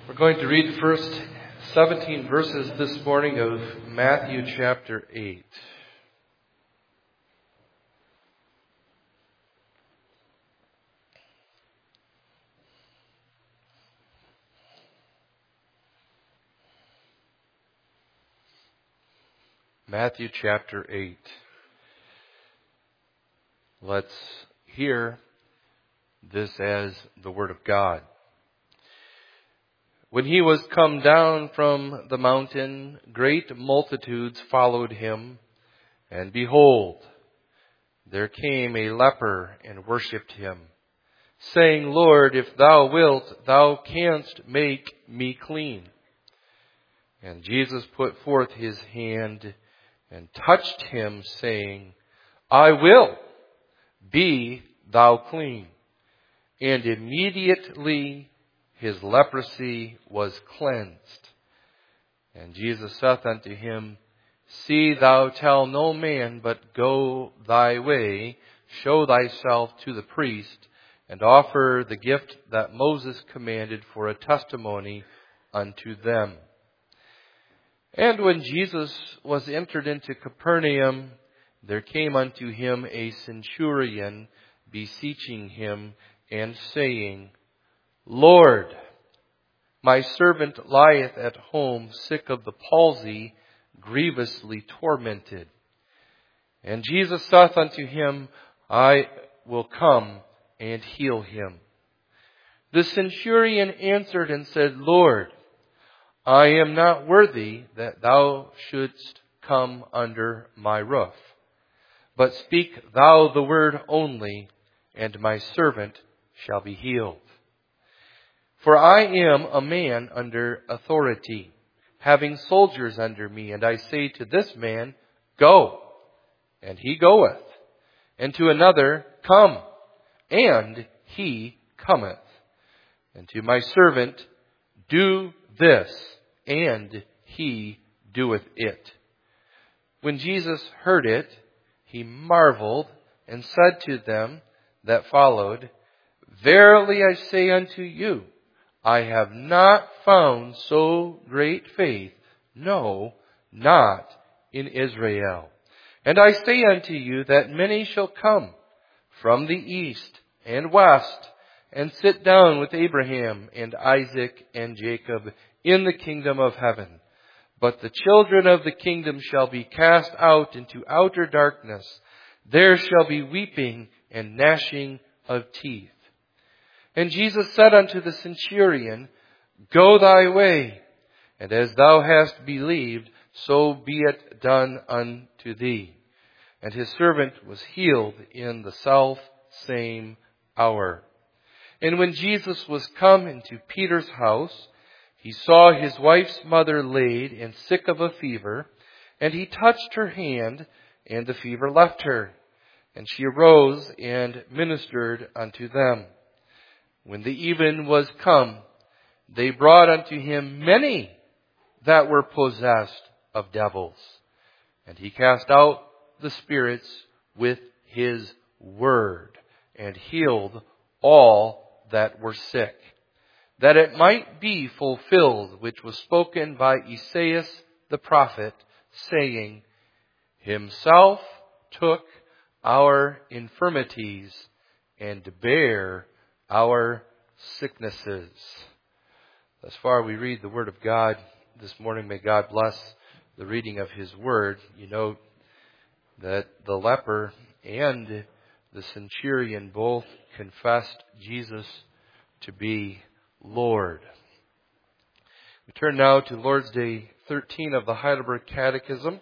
We're going to read the first 17 verses this morning of Matthew chapter 8. Matthew chapter 8. Let's hear this as the Word of God. When he was come down from the mountain, great multitudes followed him, and behold, there came a leper and worshipped him, saying, Lord, if thou wilt, thou canst make me clean. And Jesus put forth his hand and touched him, saying, I will, be thou clean. And immediately his leprosy was cleansed. And Jesus saith unto him, See thou tell no man, but go thy way, show thyself to the priest, and offer the gift that Moses commanded for a testimony unto them. And when Jesus was entered into Capernaum, there came unto him a centurion, beseeching him, and saying, Lord, my servant lieth at home, sick of the palsy, grievously tormented. And Jesus saith unto him, I will come and heal him. The centurion answered and said, Lord, I am not worthy that thou shouldst come under my roof. But speak thou the word only, and my servant shall be healed. For I am a man under authority, having soldiers under me, and I say to this man, Go, and he goeth, and to another, Come, and he cometh, and to my servant, Do this, and he doeth it. When Jesus heard it, he marveled, and said to them that followed, Verily I say unto you, I have not found so great faith, no, not in Israel. And I say unto you that many shall come from the east and west, and sit down with Abraham and Isaac and Jacob in the kingdom of heaven. But the children of the kingdom shall be cast out into outer darkness. There shall be weeping and gnashing of teeth. And Jesus said unto the centurion, Go thy way, and as thou hast believed, so be it done unto thee. And his servant was healed in the self same hour. And when Jesus was come into Peter's house, he saw his wife's mother laid and sick of a fever, and he touched her hand, and the fever left her. And she arose and ministered unto them. When the even was come, they brought unto him many that were possessed of devils. And he cast out the spirits with his word, and healed all that were sick, that it might be fulfilled which was spoken by Esaias the prophet, saying, Himself took our infirmities and bare our sicknesses. Thus far we read the Word of God this morning. May God bless the reading of His Word. You note that the leper and the centurion both confessed Jesus to be Lord. We turn now to Lord's Day 13 of the Heidelberg Catechism.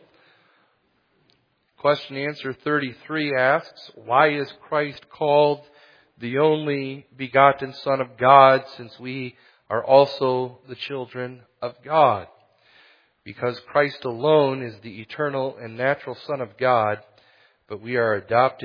Question answer 33 asks, Why is Christ called the only begotten Son of God, since we are also the children of God? Because Christ alone is the eternal and natural Son of God, but we are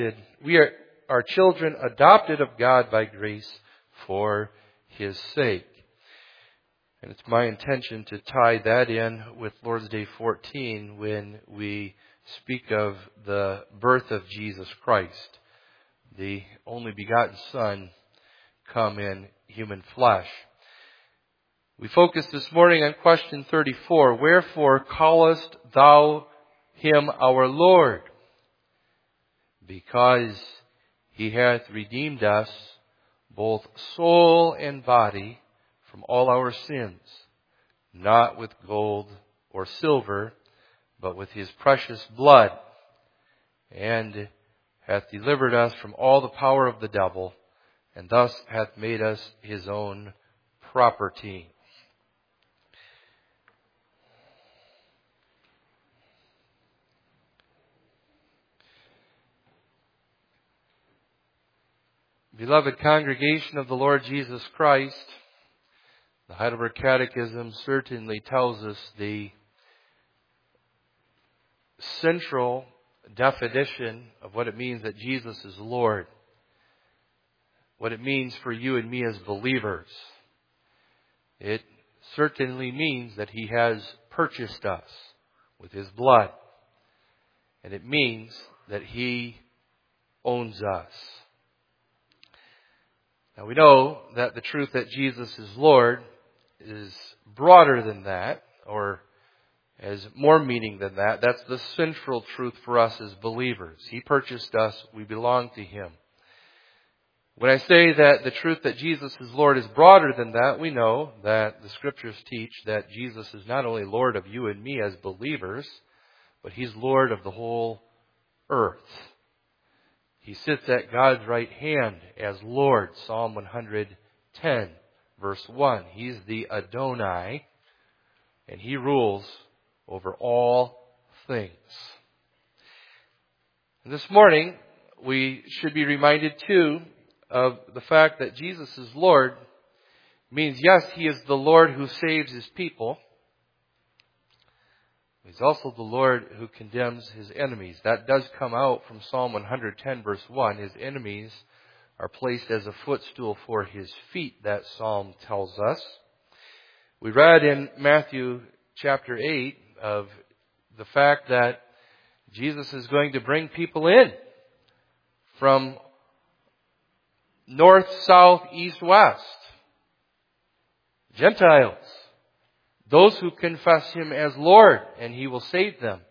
children adopted of God by grace for His sake. And it's my intention to tie that in with Lord's Day 14 when we speak of the birth of Jesus Christ, the only begotten Son come in human flesh. We focus this morning on question 34. Wherefore callest thou him our Lord? Because he hath redeemed us, both soul and body, from all our sins, not with gold or silver, but with his precious blood, and hath delivered us from all the power of the devil, and thus hath made us his own property. Beloved congregation of the Lord Jesus Christ, the Heidelberg Catechism certainly tells us the central definition of what it means that Jesus is Lord. What it means for you and me as believers. It certainly means that he has purchased us with his blood. And it means that he owns us. Now we know that the truth that Jesus is Lord is broader than that, or has more meaning than that. That's the central truth for us as believers. He purchased us. We belong to him. When I say that the truth that Jesus is Lord is broader than that, we know that the Scriptures teach that Jesus is not only Lord of you and me as believers, but he's Lord of the whole earth. He sits at God's right hand as Lord. Psalm 110, verse 1. He's the Adonai, and he rules over all things. And this morning, we should be reminded too of the fact that Jesus is Lord means, yes, he is the Lord who saves his people. He's also the Lord who condemns his enemies. That does come out from Psalm 110, verse 1. His enemies are placed as a footstool for his feet, that psalm tells us. We read in Matthew chapter 8 of the fact that Jesus is going to bring people in from north, south, east, west. Gentiles. Those who confess him as Lord, and he will save them.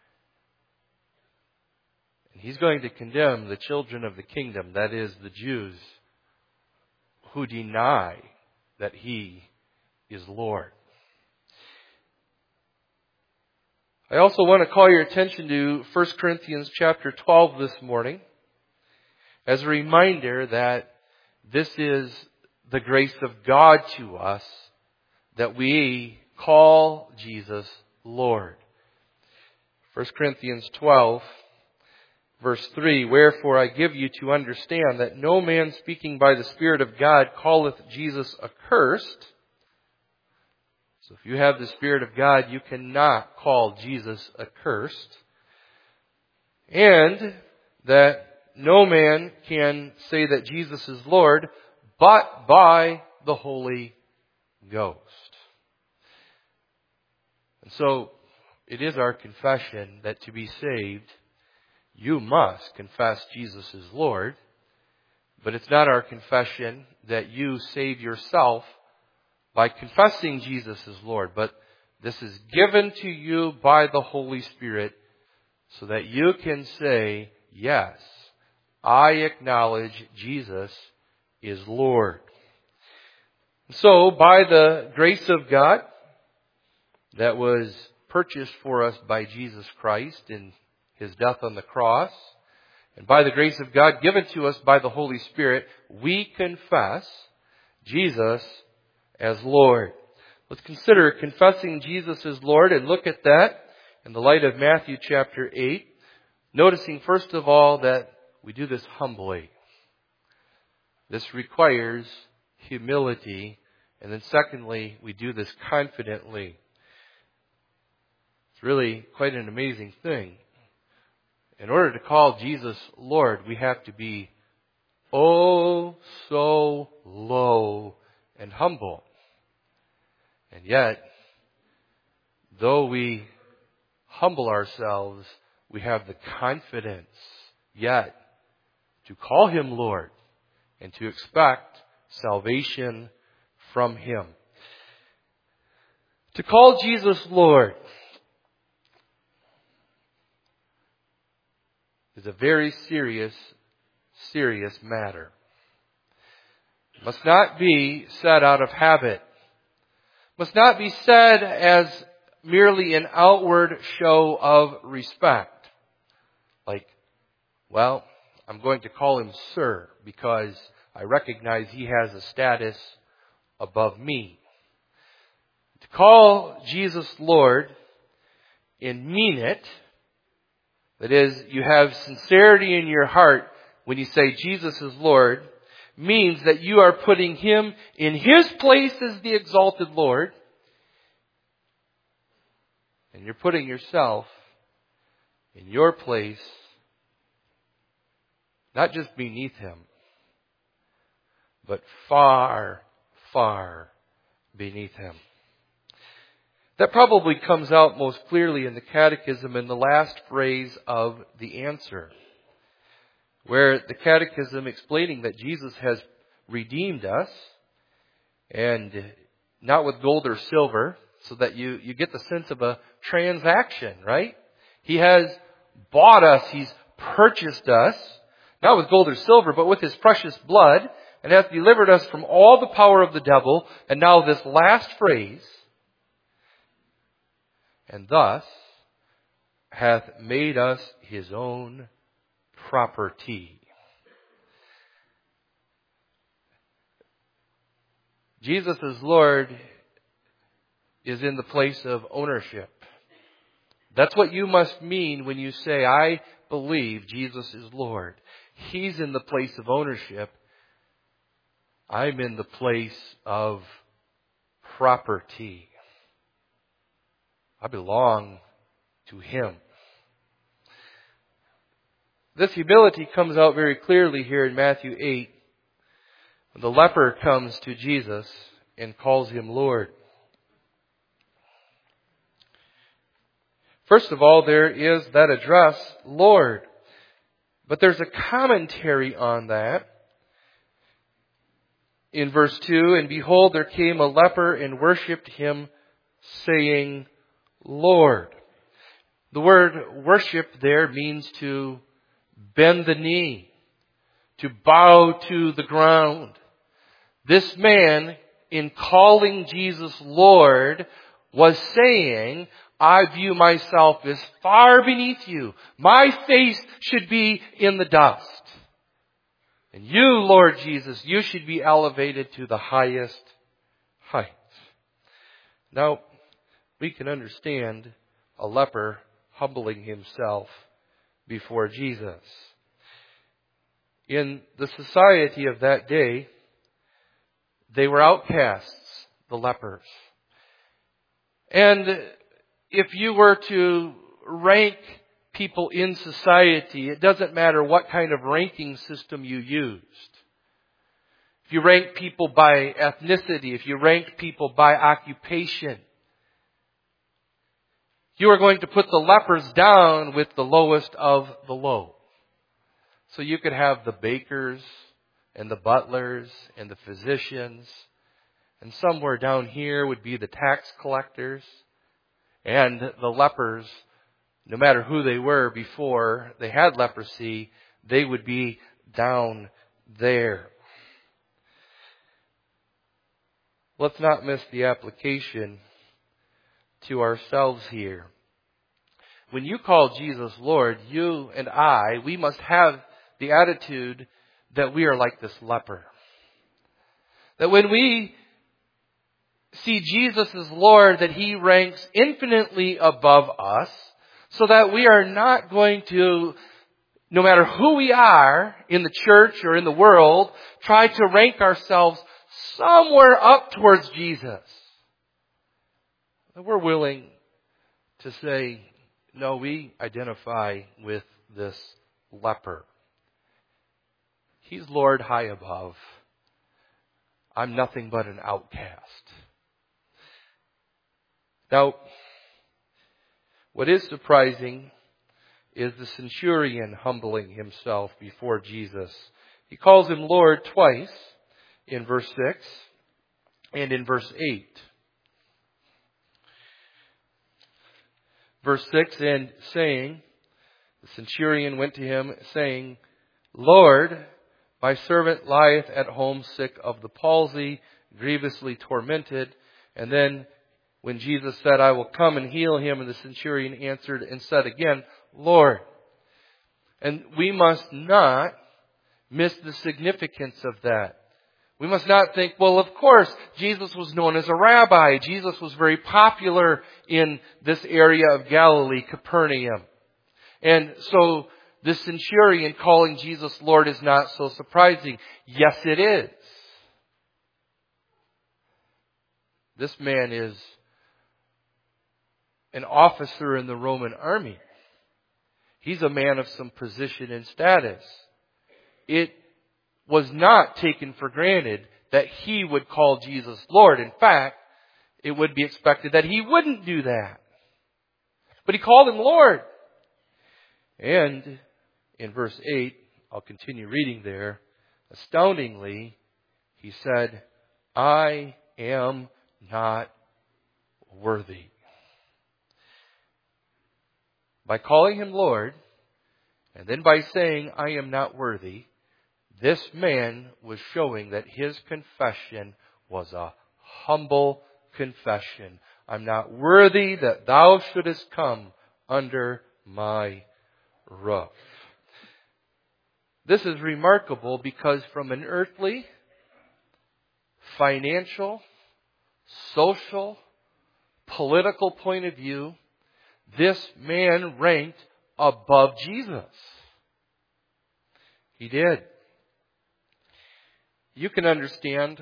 And he's going to condemn the children of the kingdom, that is, the Jews, who deny that he is Lord. I also want to call your attention to 1 Corinthians chapter 12 this morning as a reminder that this is the grace of God to us, that we call Jesus Lord. 1 Corinthians 12, verse 3, Wherefore I give you to understand that no man speaking by the Spirit of God calleth Jesus accursed. So if you have the Spirit of God, you cannot call Jesus accursed. And that no man can say that Jesus is Lord, but by the Holy Ghost. And so, it is our confession that to be saved, you must confess Jesus is Lord. But it's not our confession that you save yourself by confessing Jesus is Lord. But this is given to you by the Holy Spirit so that you can say, yes, I acknowledge Jesus is Lord. So, by the grace of God that was purchased for us by Jesus Christ in his death on the cross, and by the grace of God given to us by the Holy Spirit, we confess Jesus as Lord. Let's consider confessing Jesus as Lord and look at that in the light of Matthew chapter 8, noticing first of all that we do this humbly. This requires humility. And then secondly, we do this confidently. It's really quite an amazing thing. In order to call Jesus Lord, we have to be oh so low and humble. And yet, though we humble ourselves, we have the confidence yet to call him Lord and to expect salvation from him. To call Jesus Lord is a very serious matter. It must not be said out of habit. It must not be said as merely an outward show of respect. Like, well, I'm going to call him Sir because I recognize he has a status above me. To call Jesus Lord and mean it, that is, you have sincerity in your heart when you say Jesus is Lord, means that you are putting him in his place as the exalted Lord, and you're putting yourself in your place, not just beneath him, but far, far beneath him. That probably comes out most clearly in the Catechism in the last phrase of the answer, where the Catechism explaining that Jesus has redeemed us, and not with gold or silver, so that you get the sense of a transaction, right? He has bought us, He's purchased us, not with gold or silver, but with His precious blood, and hath delivered us from all the power of the devil. And now this last phrase, and thus hath made us His own property. Jesus as Lord is in the place of ownership. That's what you must mean when you say, I believe Jesus is Lord. He's in the place of ownership. I'm in the place of property. I belong to Him. This humility comes out very clearly here in Matthew 8. When the leper comes to Jesus and calls Him Lord. First of all, there is that address, Lord. But there's a commentary on that. In verse 2, and behold, there came a leper and worshipped Him, saying, Lord. The word worship there means to bend the knee, to bow to the ground. This man, in calling Jesus Lord, was saying, I view myself as far beneath you. My face should be in the dust. And you, Lord Jesus, you should be elevated to the highest heights. Now, we can understand a leper humbling himself before Jesus. In the society of that day, they were outcasts, the lepers. And if you were to rank people in society, it doesn't matter what kind of ranking system you used. If you rank people by ethnicity, if you rank people by occupation, you are going to put the lepers down with the lowest of the low. So you could have the bakers and the butlers and the physicians, and somewhere down here would be the tax collectors, and the lepers, no matter who they were before they had leprosy, they would be down there. Let's not miss the application to ourselves here. When you call Jesus Lord, you and I, we must have the attitude that we are like this leper. That when we see Jesus as Lord, that He ranks infinitely above us, so that we are not going to, no matter who we are in the church or in the world, try to rank ourselves somewhere up towards Jesus. That we're willing to say, no, we identify with this leper. He's Lord high above. I'm nothing but an outcast. Now, what is surprising is the centurion humbling himself before Jesus. He calls Him Lord twice in verse 6 and in verse 8. Verse 6, and saying, the centurion went to him, saying, Lord, my servant lieth at home sick of the palsy, grievously tormented. And then when Jesus said, I will come and heal him, and the centurion answered and said again, Lord. And we must not miss the significance of that. We must not think, well, of course, Jesus was known as a rabbi. Jesus was very popular in this area of Galilee, Capernaum. And so the centurion calling Jesus Lord is not so surprising. Yes, it is. This man is an officer in the Roman army. He's a man of some position and status. It was not taken for granted that he would call Jesus Lord. In fact, it would be expected that he wouldn't do that. But he called him Lord. And in verse 8, I'll continue reading there. Astoundingly, he said, I am not worthy. By calling him Lord, and then by saying, I am not worthy, this man was showing that his confession was a humble confession. I'm not worthy that thou shouldest come under my roof. This is remarkable because from an earthly, financial, social, political point of view, this man ranked above Jesus. He did. You can understand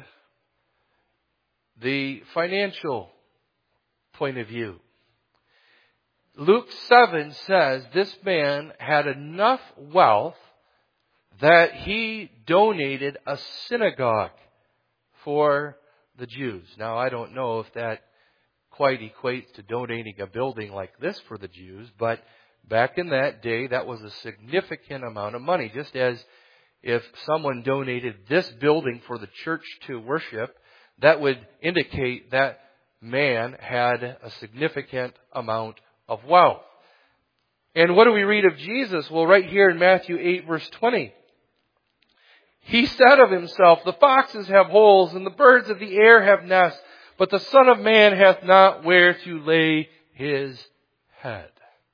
the financial point of view. Luke 7 says this man had enough wealth that he donated a synagogue for the Jews. Now, I don't know if that quite equates to donating a building like this for the Jews, but back in that day, that was a significant amount of money. Just as if someone donated this building for the church to worship, that would indicate that man had a significant amount of wealth. And what do we read of Jesus? Well, right here in Matthew 8, verse 20. He said of himself, the foxes have holes and the birds of the air have nests, but the Son of Man hath not where to lay his head.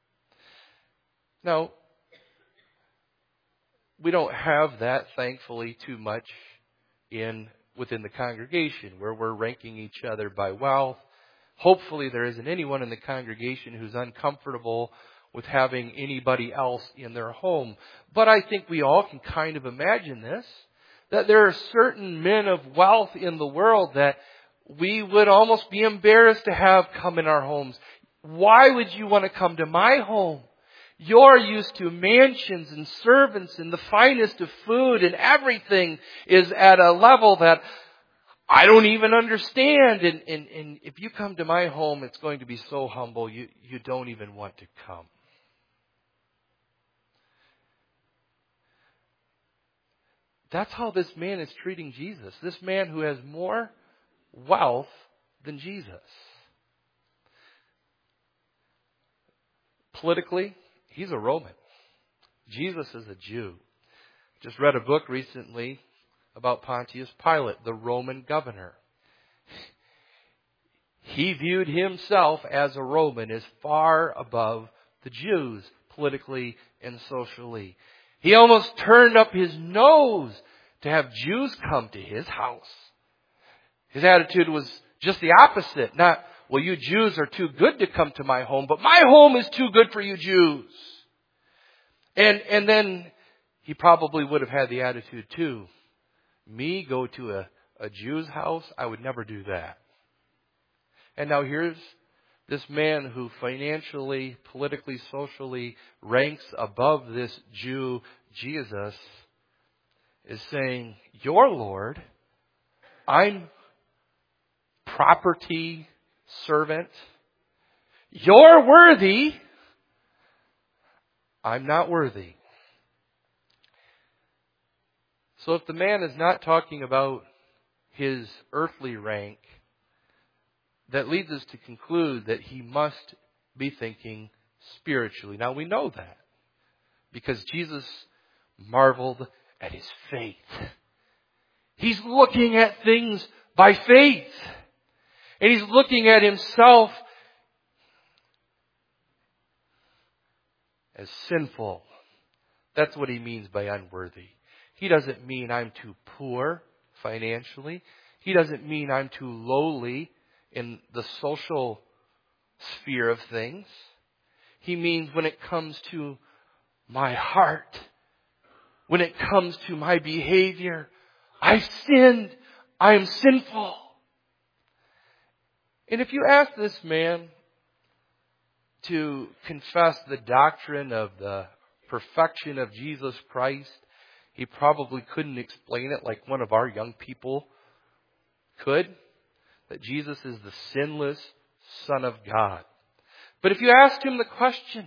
Now, we don't have that, thankfully, too much within the congregation where we're ranking each other by wealth. Hopefully there isn't anyone in the congregation who's uncomfortable with having anybody else in their home. But I think we all can kind of imagine this, that there are certain men of wealth in the world that we would almost be embarrassed to have come in our homes. Why would you want to come to my home? You're used to mansions and servants and the finest of food, and everything is at a level that I don't even understand. And if you come to my home, it's going to be so humble, you don't even want to come. That's how this man is treating Jesus. This man who has more wealth than Jesus. Politically, he's a Roman. Jesus is a Jew. Just read a book recently about Pontius Pilate, the Roman governor. He viewed himself as a Roman as far above the Jews, politically and socially. He almost turned up his nose to have Jews come to his house. His attitude was just the opposite. Not, well, you Jews are too good to come to my home, but my home is too good for you Jews. And then he probably would have had the attitude too. Me go to a Jew's house? I would never do that. And now here's this man who financially, politically, socially ranks above this Jew, Jesus, is saying, you're Lord. I'm property servant. You're worthy. I'm not worthy. So if the man is not talking about his earthly rank, that leads us to conclude that he must be thinking spiritually. Now we know that because Jesus marveled at his faith. He's looking at things by faith. And he's looking at himself as sinful. That's what he means by unworthy. He doesn't mean I'm too poor financially. He doesn't mean I'm too lowly in the social sphere of things. He means when it comes to my heart, when it comes to my behavior, I've sinned. I am sinful. And if you ask this man to confess the doctrine of the perfection of Jesus Christ, he probably couldn't explain it like one of our young people could. That Jesus is the sinless Son of God. But if you ask him the question,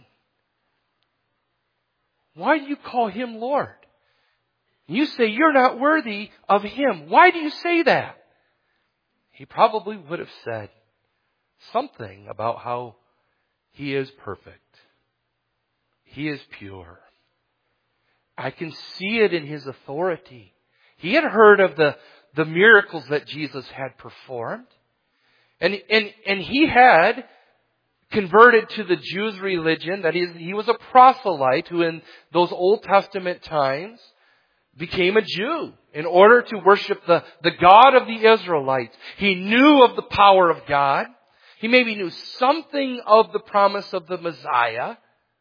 why do you call him Lord? You say you're not worthy of him. Why do you say that? He probably would have said something about how he is perfect. He is pure. I can see it in his authority. He had heard of the miracles that Jesus had performed. And he had converted to the Jews' religion. That is, he was a proselyte who in those Old Testament times became a Jew in order to worship the God of the Israelites. He knew of the power of God. He maybe knew something of the promise of the Messiah.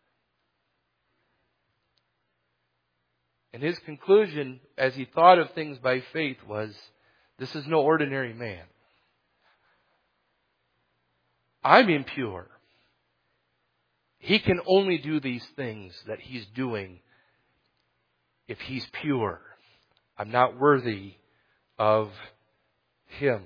And his conclusion, as he thought of things by faith, was, this is no ordinary man. I'm impure. He can only do these things that he's doing if he's pure. I'm not worthy of him.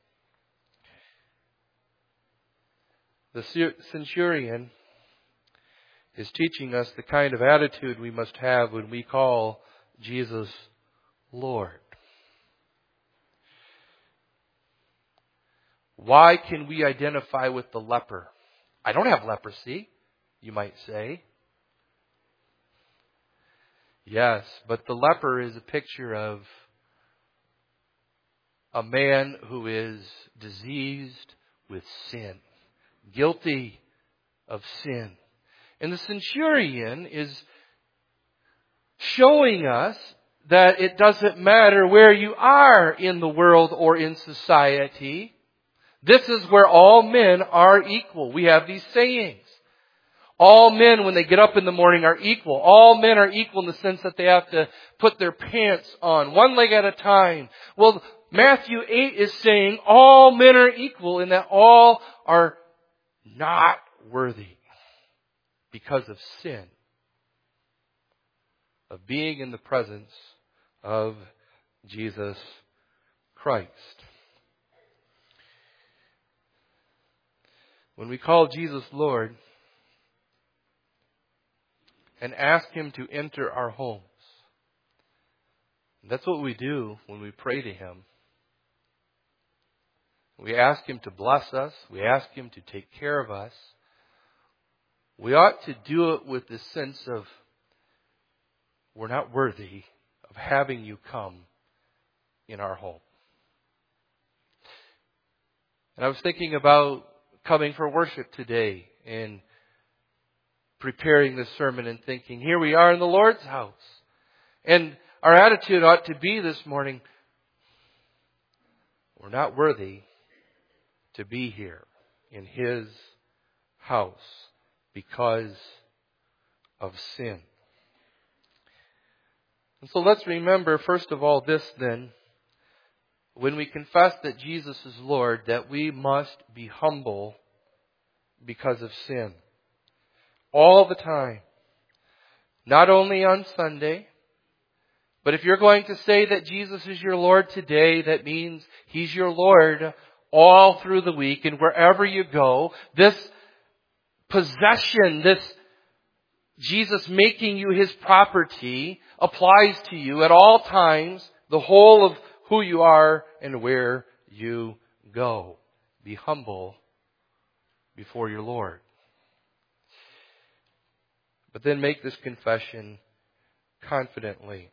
The centurion is teaching us the kind of attitude we must have when we call Jesus Lord. Why can we identify with the leper? I don't have leprosy, you might say. Yes, but the leper is a picture of a man who is diseased with sin, guilty of sin. And the centurion is showing us that it doesn't matter where you are in the world or in society. This is where all men are equal. We have these sayings. All men, when they get up in the morning, are equal. All men are equal in the sense that they have to put their pants on, one leg at a time. Well, Matthew 8 is saying all men are equal in that all are not worthy because of sin, of being in the presence of Jesus Christ. When we call Jesus Lord and ask him to enter our homes, that's what we do when we pray to him. We ask him to bless us. We ask him to take care of us. We ought to do it with the sense of we're not worthy of having you come in our home. And I was thinking about coming for worship today and preparing this sermon and thinking, here we are in the Lord's house. And our attitude ought to be this morning, we're not worthy to be here in his house because of sin. And so let's remember, first of all, this then. When we confess that Jesus is Lord, that we must be humble because of sin. All the time. Not only on Sunday, but if you're going to say that Jesus is your Lord today, that means he's your Lord all through the week and wherever you go. This possession, this Jesus making you his property applies to you at all times, the whole of who you are and where you go. Be humble before your Lord. But then make this confession confidently.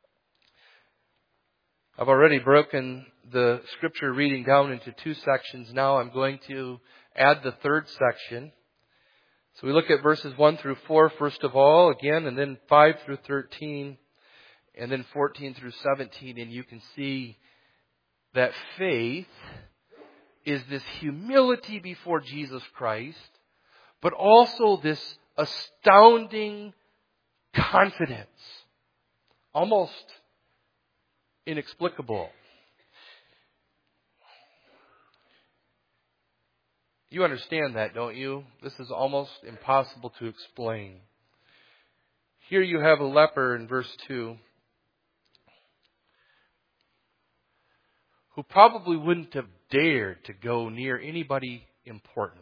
I've already broken the scripture reading down into two sections. Now I'm going to add the third section. So we look at verses 1 through 4 first of all, again, and then 5 through 13, and then 14 through 17. And you can see that faith is this humility before Jesus Christ, but also this astounding confidence. Almost inexplicable. You understand that, don't you? This is almost impossible to explain. Here you have a leper in verse 2 who probably wouldn't have dared to go near anybody important.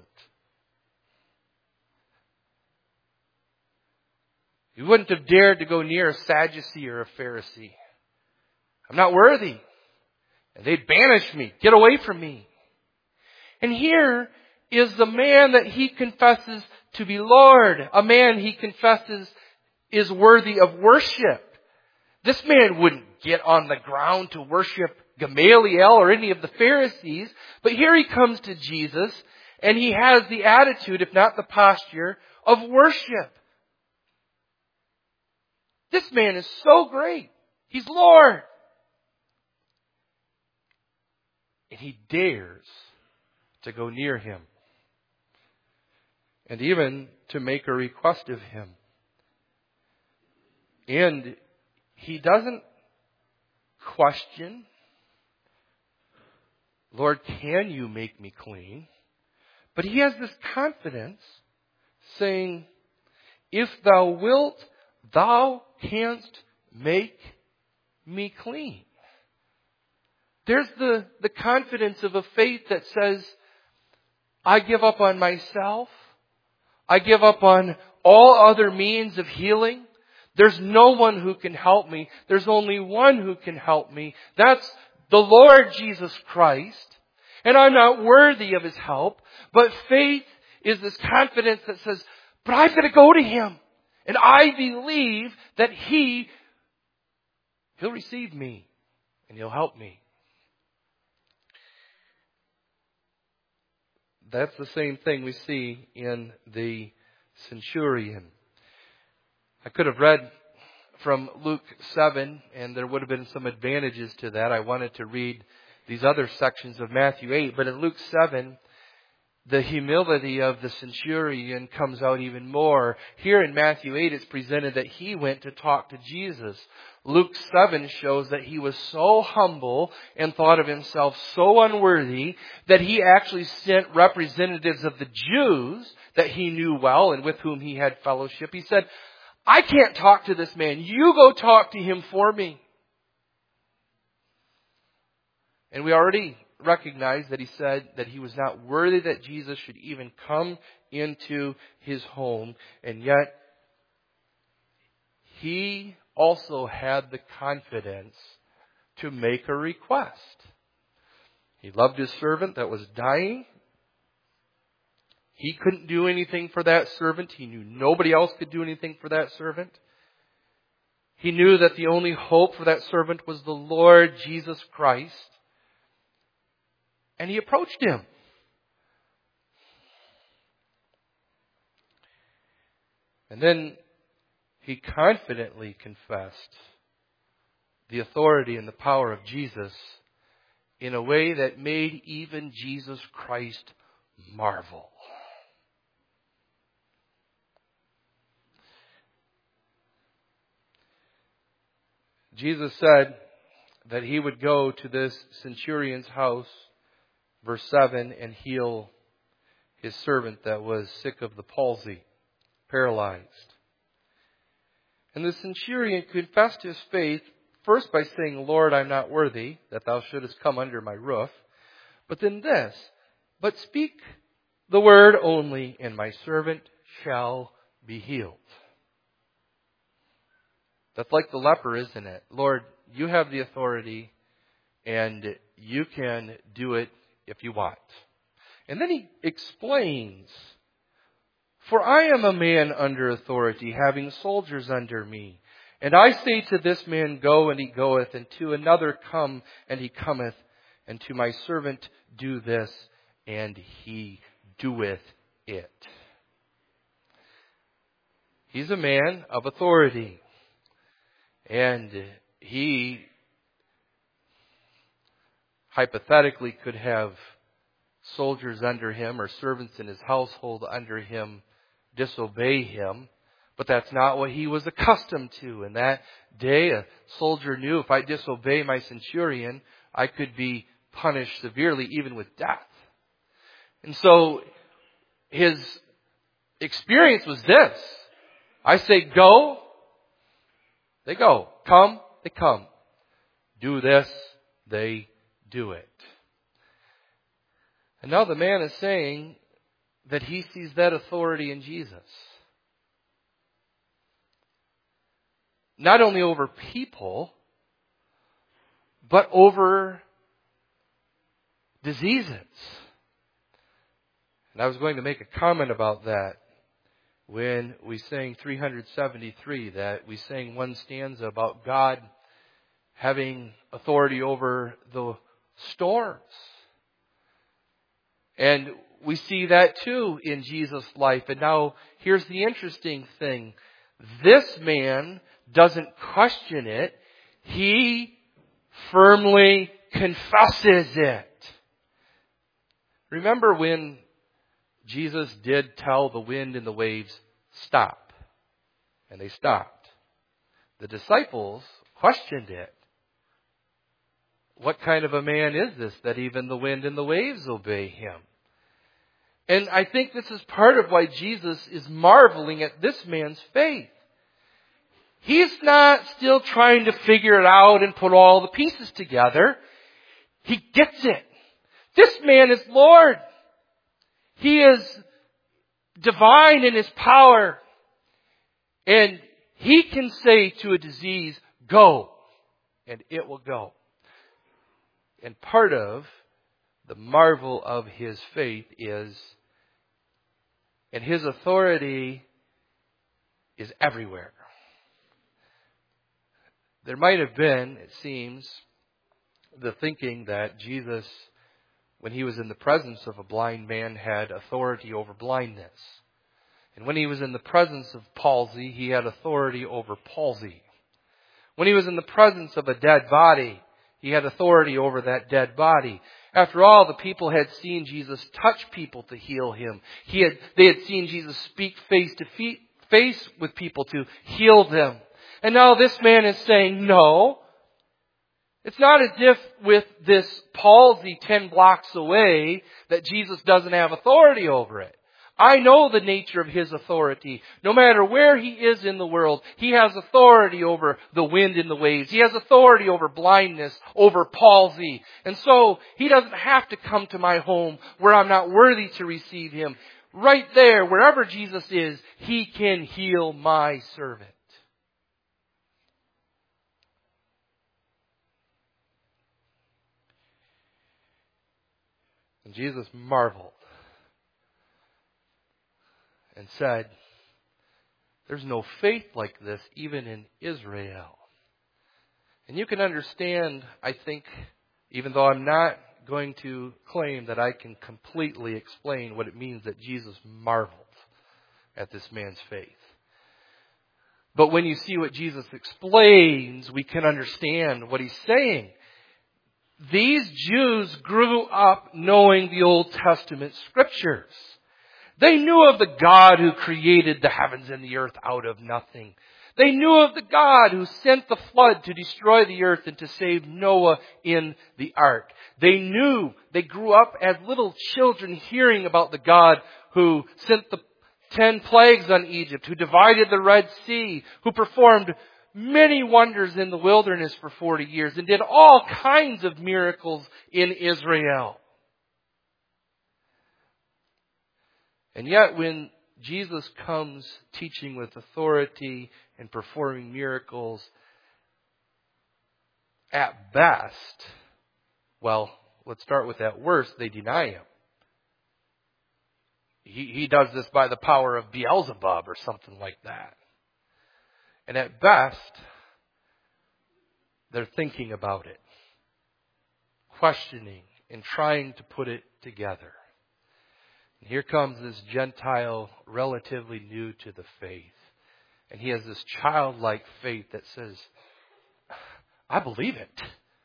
He wouldn't have dared to go near a Sadducee or a Pharisee. I'm not worthy. And they'd banish me. Get away from me. And here is the man that he confesses to be Lord. A man he confesses is worthy of worship. This man wouldn't get on the ground to worship Gamaliel or any of the Pharisees. But here he comes to Jesus and he has the attitude, if not the posture, of worship. This man is so great. He's Lord. And he dares to go near him. And even to make a request of him. And he doesn't question, Lord, can you make me clean? But he has this confidence saying, if thou wilt, thou canst make me clean. There's the confidence of a faith that says, I give up on myself. I give up on all other means of healing. There's no one who can help me. There's only one who can help me. That's the Lord Jesus Christ. And I'm not worthy of His help. But faith is this confidence that says, but I've got to go to Him. And I believe that He'll receive me and He'll help me. That's the same thing we see in the centurion. I could have read from Luke 7, and there would have been some advantages to that. I wanted to read these other sections of Matthew 8, but in Luke 7, the humility of the centurion comes out even more. Here in Matthew 8, it's presented that he went to talk to Jesus. Luke 7 shows that he was so humble and thought of himself so unworthy that he actually sent representatives of the Jews that he knew well and with whom he had fellowship. He said, I can't talk to this man. You go talk to him for me. And we already recognize that he said that he was not worthy that Jesus should even come into his home. And yet, he also had the confidence to make a request. He loved his servant that was dying. He couldn't do anything for that servant. He knew nobody else could do anything for that servant. He knew that the only hope for that servant was the Lord Jesus Christ. And he approached him. And then he confidently confessed the authority and the power of Jesus in a way that made even Jesus Christ marvel. Jesus said that he would go to this centurion's house, verse 7, and heal his servant that was sick of the palsy, paralyzed. And the centurion confessed his faith first by saying, Lord, I'm not worthy that thou shouldest come under my roof. But then this, but speak the word only, and my servant shall be healed. That's like the leper, isn't it? Lord, you have the authority, and you can do it if you want. And then he explains For I am a man under authority, having soldiers under me. And I say to this man, go, and he goeth, and to another, come, and he cometh, and to my servant, do this, and he doeth it. He's a man of authority. And he hypothetically could have soldiers under him or servants in his household under him disobey him. But that's not what he was accustomed to. In that day, a soldier knew if I disobey my centurion, I could be punished severely, even with death. And so his experience was this. I say go, they go. Come, they come. Do this, they do it. And now the man is saying that he sees that authority in Jesus. Not only over people, but over diseases. And I was going to make a comment about that when we sang 373, that we sang one stanza about God having authority over the storms. And we see that too in Jesus' life. And now here's the interesting thing. This man doesn't question it. He firmly confesses it. Remember when Jesus did tell the wind and the waves, stop. And they stopped. The disciples questioned it. What kind of a man is this that even the wind and the waves obey him? And I think this is part of why Jesus is marveling at this man's faith. He's not still trying to figure it out and put all the pieces together. He gets it. This man is Lord. He is divine in his power. And he can say to a disease, go, and it will go. And part of the marvel of his faith is, and his authority is everywhere. There might have been, it seems, the thinking that Jesus, when he was in the presence of a blind man, had authority over blindness. And when he was in the presence of palsy, he had authority over palsy. When he was in the presence of a dead body, he had authority over that dead body. After all, the people had seen Jesus touch people to heal him. They had seen Jesus speak face to face with people to heal them. And now this man is saying, no. It's not as if with this palsy 10 blocks away that Jesus doesn't have authority over it. I know the nature of his authority. No matter where he is in the world, he has authority over the wind and the waves. He has authority over blindness, over palsy. And so he doesn't have to come to my home where I'm not worthy to receive him. Right there, wherever Jesus is, he can heal my servant. And Jesus marveled and said, there's no faith like this even in Israel. And you can understand, I think, even though I'm not going to claim that I can completely explain what it means that Jesus marveled at this man's faith. But when you see what Jesus explains, we can understand what he's saying. These Jews grew up knowing the Old Testament scriptures. They knew of the God who created the heavens and the earth out of nothing. They knew of the God who sent the flood to destroy the earth and to save Noah in the ark. They grew up as little children hearing about the God who sent the 10 plagues on Egypt, who divided the Red Sea, who performed many wonders in the wilderness for 40 years and did all kinds of miracles in Israel. And yet when Jesus comes teaching with authority and performing miracles, at best, well, let's start with at worst, they deny him. he does this by the power of Beelzebub or something like that. And at best, they're thinking about it, questioning and trying to put it together. And here comes this Gentile, relatively new to the faith. And he has this childlike faith that says, I believe it.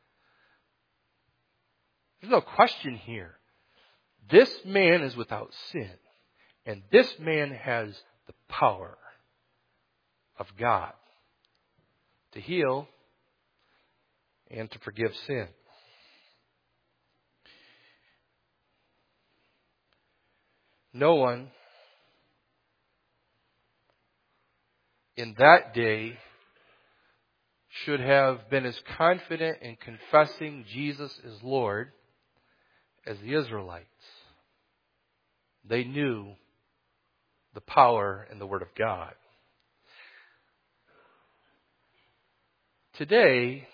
There's no question here. This man is without sin. And this man has the power of God to heal and to forgive sin. No one in that day should have been as confident in confessing Jesus as Lord as the Israelites. They knew the power and the Word of God. Today,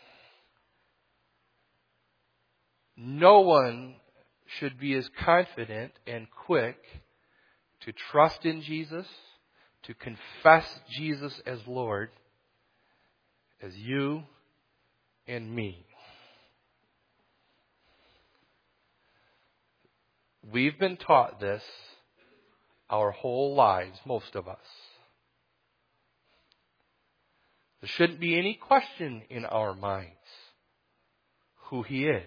no one should be as confident and quick to trust in Jesus, to confess Jesus as Lord, as you and me. We've been taught this our whole lives, most of us. There shouldn't be any question in our minds who He is.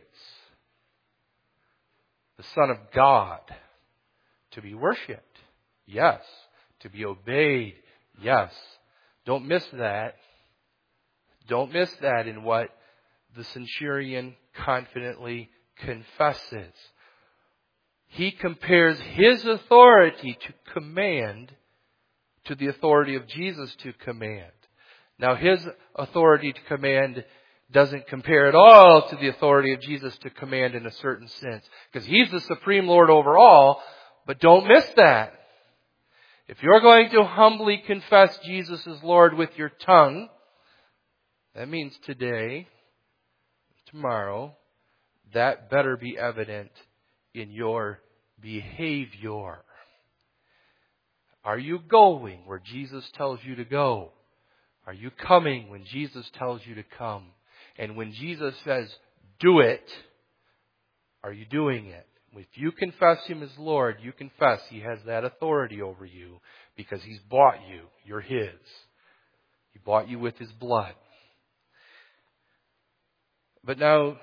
The Son of God, to be worshipped, yes. To be obeyed, yes. Don't miss that. Don't miss that in what the centurion confidently confesses. He compares his authority to command to the authority of Jesus to command. Now, his authority to command doesn't compare at all to the authority of Jesus to command in a certain sense, because He's the supreme Lord over all, but don't miss that. If you're going to humbly confess Jesus as Lord with your tongue, that means today, tomorrow, that better be evident in your behavior. Are you going where Jesus tells you to go? Are you coming when Jesus tells you to come? And when Jesus says, do it, are you doing it? If you confess Him as Lord, you confess He has that authority over you because He's bought you. You're His. He bought you with His blood. But now,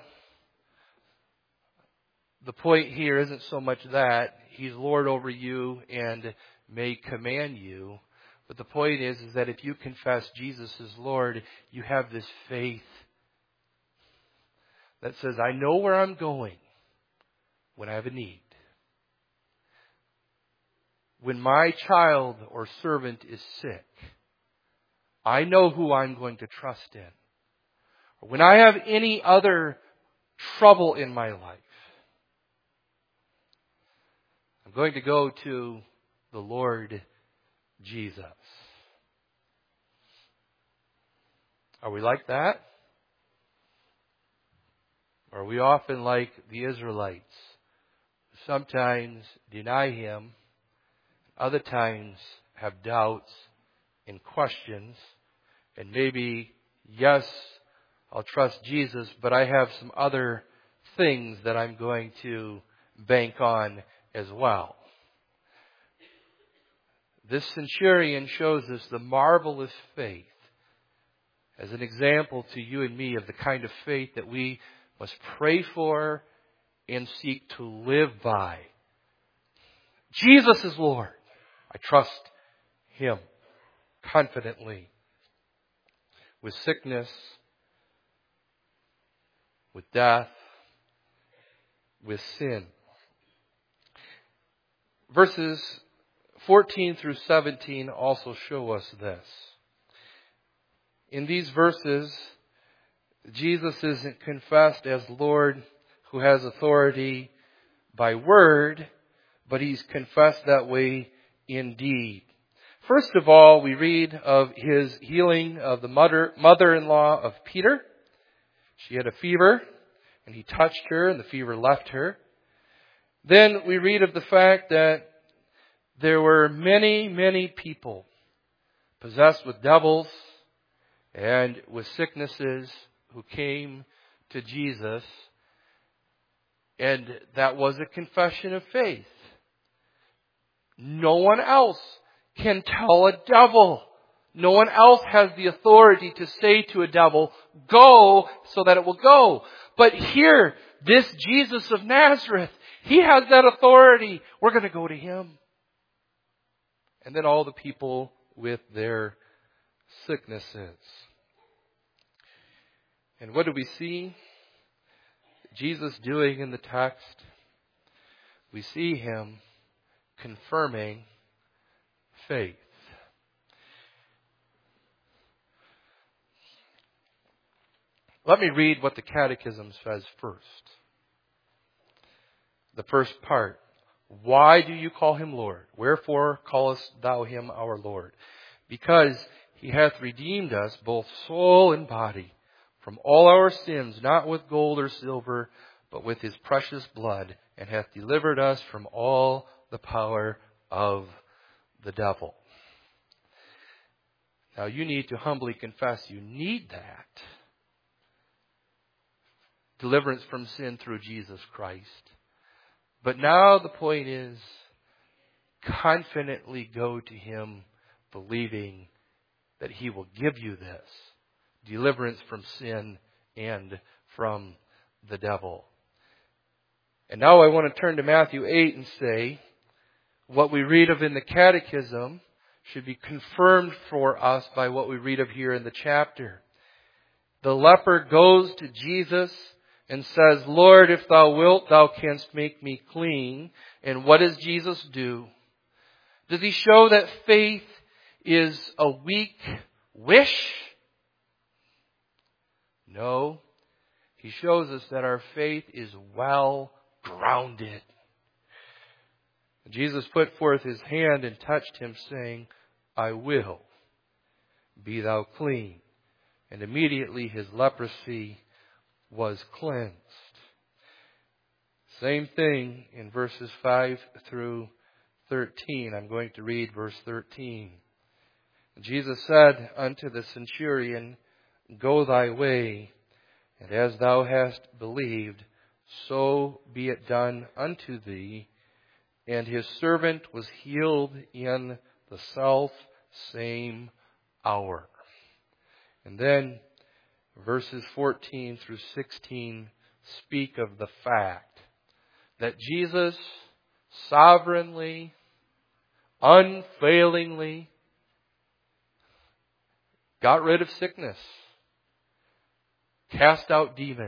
the point here isn't so much that He's Lord over you and may command you. But the point is that if you confess Jesus as Lord, you have this faith that says, I know where I'm going when I have a need. When my child or servant is sick, I know who I'm going to trust in. When I have any other trouble in my life, I'm going to go to the Lord Jesus. Are we like that? Or are we often like the Israelites? Sometimes deny Him, other times have doubts and questions, and maybe, yes, I'll trust Jesus, but I have some other things that I'm going to bank on as well. This centurion shows us the marvelous faith as an example to you and me of the kind of faith that we must pray for and seek to live by. Jesus is Lord. I trust Him confidently with sickness, with death, with sin. Verses 14 through 17 also show us this. In these verses, Jesus isn't confessed as Lord who has authority by word, but He's confessed that way in deed. First of all, we read of His healing of the mother-in-law of Peter. She had a fever, and He touched her, and the fever left her. Then we read of the fact that There were many, many people possessed with devils and with sicknesses who came to Jesus. And that was a confession of faith. No one else can tell a devil. No one else has the authority to say to a devil, go, so that it will go. But here, this Jesus of Nazareth, He has that authority. We're going to go to Him. And then all the people with their sicknesses. And what do we see Jesus doing in the text? We see Him confirming faith. Let me read what the Catechism says first. The first part. Why do you call Him Lord? Wherefore callest thou Him our Lord? Because He hath redeemed us, both soul and body, from all our sins, not with gold or silver, but with His precious blood, and hath delivered us from all the power of the devil. Now you need to humbly confess you need that. Deliverance from sin through Jesus Christ. But now the point is, confidently go to Him believing that He will give you this. Deliverance from sin and from the devil. And now I want to turn to Matthew 8 and say, what we read of in the Catechism should be confirmed for us by what we read of here in the chapter. The leper goes to Jesus and says, Lord, if thou wilt, thou canst make me clean. And what does Jesus do? Does He show that faith is a weak wish? No. He shows us that our faith is well grounded. Jesus put forth His hand and touched him, saying, I will, be thou clean. And immediately his leprosy was cleansed. Same thing in verses 5 through 13. I'm going to read verse 13. Jesus said unto the centurion, Go thy way, and as thou hast believed, so be it done unto thee. And his servant was healed in the self-same hour. And then verses 14 through 16 speak of the fact that Jesus sovereignly, unfailingly got rid of sickness, cast out demons.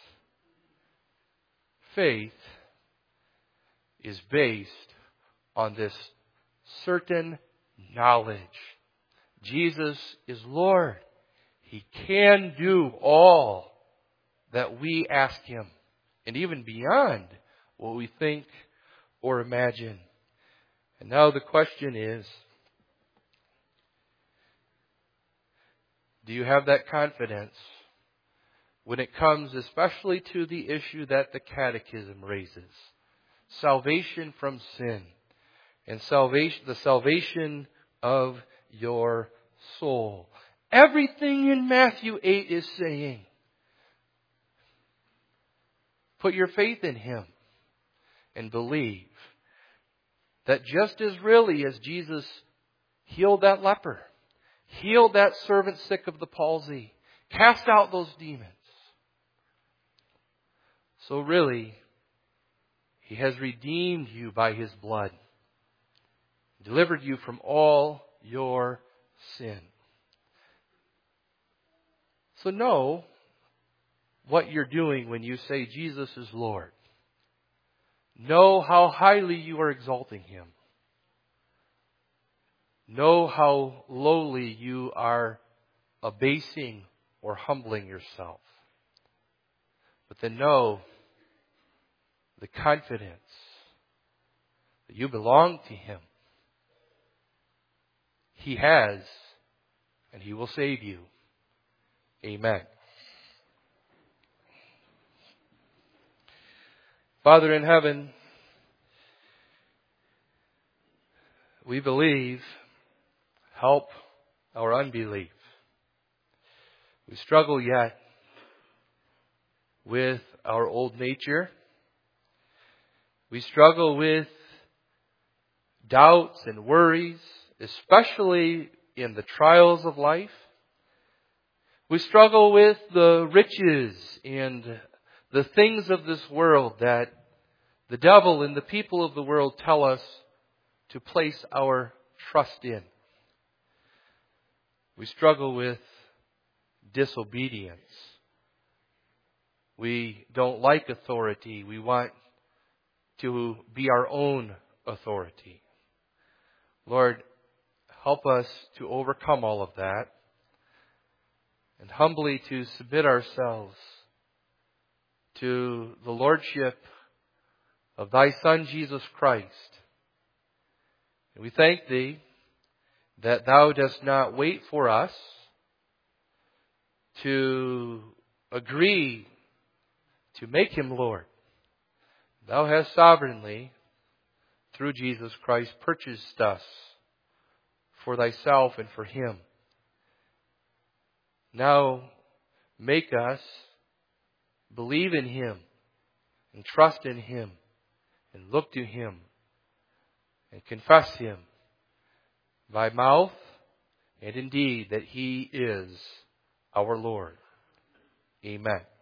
Faith is based on this certain knowledge. Jesus is Lord. He can do all that we ask Him, and even beyond what we think or imagine. And now the question is, do you have that confidence when it comes especially to the issue that the Catechism raises? Salvation from sin and the salvation of your soul. Everything in Matthew 8 is saying, put your faith in Him and believe that just as really as Jesus healed that leper, healed that servant sick of the palsy, cast out those demons, so really He has redeemed you by His blood, delivered you from all your sin. So know what you're doing when you say Jesus is Lord. Know how highly you are exalting Him. Know how lowly you are abasing or humbling yourself. But then know the confidence that you belong to Him. He has, and He will save you. Amen. Father in heaven, we believe, help our unbelief. We struggle yet with our old nature. We struggle with doubts and worries, especially in the trials of life. We struggle with the riches and the things of this world that the devil and the people of the world tell us to place our trust in. We struggle with disobedience. We don't like authority. We want to be our own authority. Lord, help us to overcome all of that and humbly to submit ourselves to the Lordship of Thy Son, Jesus Christ. And we thank Thee that Thou dost not wait for us to agree to make Him Lord. Thou hast sovereignly, through Jesus Christ, purchased us for Thyself and for Him. Now make us believe in Him and trust in Him and look to Him and confess Him by mouth and in deed that He is our Lord. Amen.